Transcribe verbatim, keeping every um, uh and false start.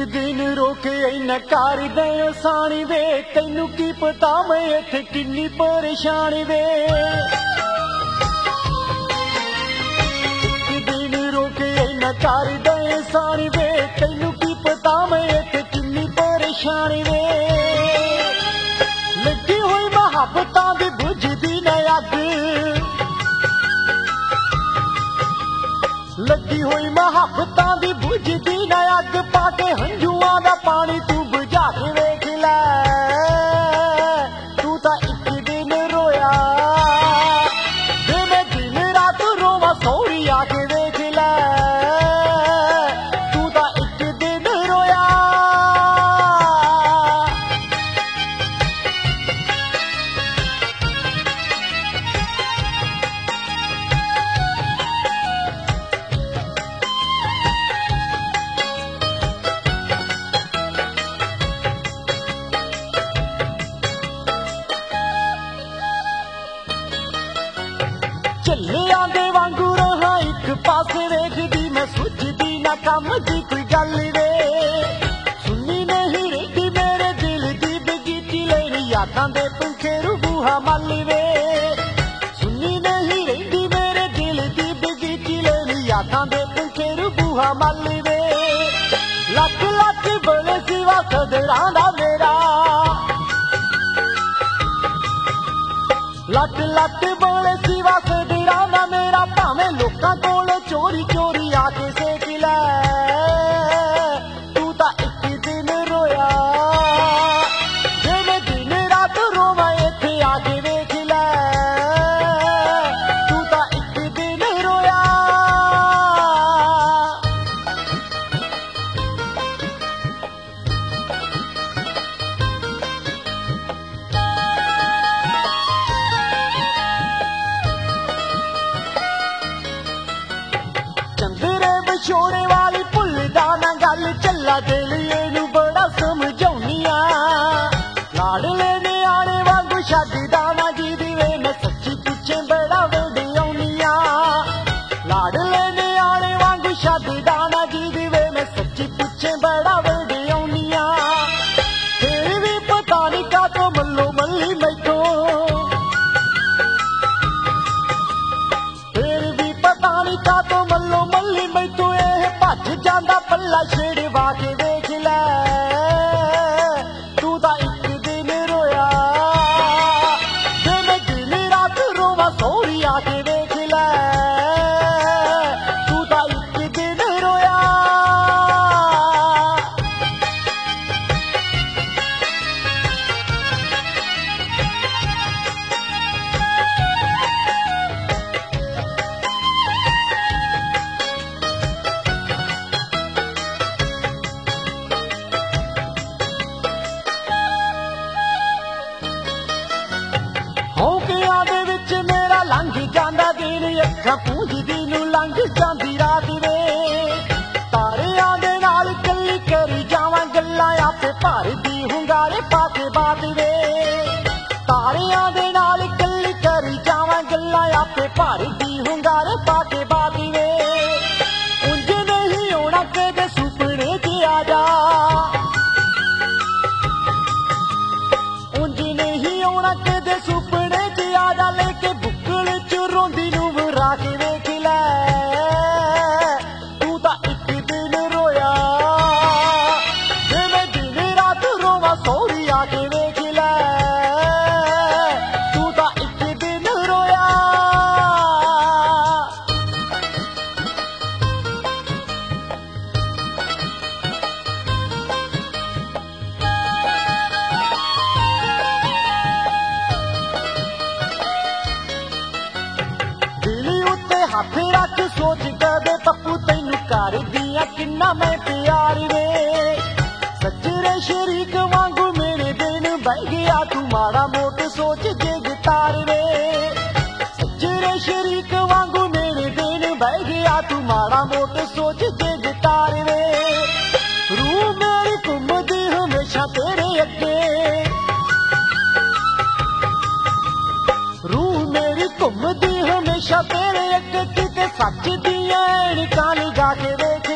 दिन रोके इन्ना कर दे आसानी वे, तैनू की पता मैं इत्थे किन्नी परेशानी वे। एक दिन रोके इन्ना कर दे आसानी वे, तैनू की पता मैं इत्थे किन्नी परेशानी वे। लगी हुई मुहब्बतां दी बुझदी ना अग, लगी हुई मुहब्बतां दी बुझदी ना अग, पाके हंझुआं दा पानी तू बुझा के वेख लै। तू तां इक दिन रोया जे मैं दिन रात रोवां सौरी आके वेख लै। तू तां इक दिन रोया। झल्लियां दे वांगू रहा एक पासे वेखदी, मैं सुझदी ना कम दी कोई गल वे। सुनी नहीं रही मेरे दिल दी बगीची लेनी, यादां दे पंखेरू बूहा मल वे। सुनी नहीं रही मेरे दिल दी बगीची लेनी, यादां दे पंखेरू बूहा मल वे। लख लख बड़े सिवा सदरां दा मेरा, लट लट बोले सिवा सदरां दा मेरा, भावें लोकां कोल चोरी चोरी आके सेक लै। तू तां इक दिन रोया जे मैं दिन रात रोवां इत्थे आके वेख लै। तू तां इक दिन रोया। चंदरे विछोड़े वाली भुलदा ना गल, झल्ला दिल इनू बड़ा समझाउनी आ। लाडले न्याणे वांगू छड्डदा ना जिहदी वे, मैं सच्ची पिछे बड़ा वडियाउनी आ। लाडले न्याणे वांगू छड्डदा ना जिहदी वे, मैं सच्ची पिछे बड़ा वडियाउनी आ। फिर भी पता नहीं कातों मल्लो मल्ली मैथों, फिर भी पता नहीं कातों मल्लो मल्ली मैथों एह भज जांदा पल्ला छेड़वा के वेख लै। तू तां इक दिन रोया जे मैं दिन रात रोवां सौरी आके वेख लै। तू तां इक दिन रोया। हौकियां दे विच मेरा लंघ जांदा दिन, अखां पूंजदी नूं लंघ जांदी रात वे। तारियां दे नाल कल्ली करी जावां गल्लां, आपे भरदी हुंगारे पाके बात वे। तारियां दे नाल कल्ली करी जावां गल्लां, आपे भरदी हुंगारे पाके बात वे। उंज नहीं होना कदे सुपने च आ जा, उंज नहीं होना कदे सुपने च आ जा, लेके बुक्कल च रोंदी नूं वरा के वेख लै। तू तां इक दिन रोया जे मैं दिन रात रोवां सौरी आके वेख लै। तू तां इक दिन रोया। दिली उत्ते हथ रख सोच कदे पप्पू, तैनू करदियां किन्ना मैं प्यार वे। सच्चरे शरीक वांगू मेरे दिन बह गया, तू माड़ा मोट सोच जे गितार वे। सच्चरे शरीक वांगू मेरे दिन बह गया, तू माड़ा मोट सोच जे गितार वे। रूह मेरी घुमदी हमेशा तेरे अगे, रूह मेरी घुमदी हमेशा तेरे अगे, किते सच दियां ऐनकां लगा के वेख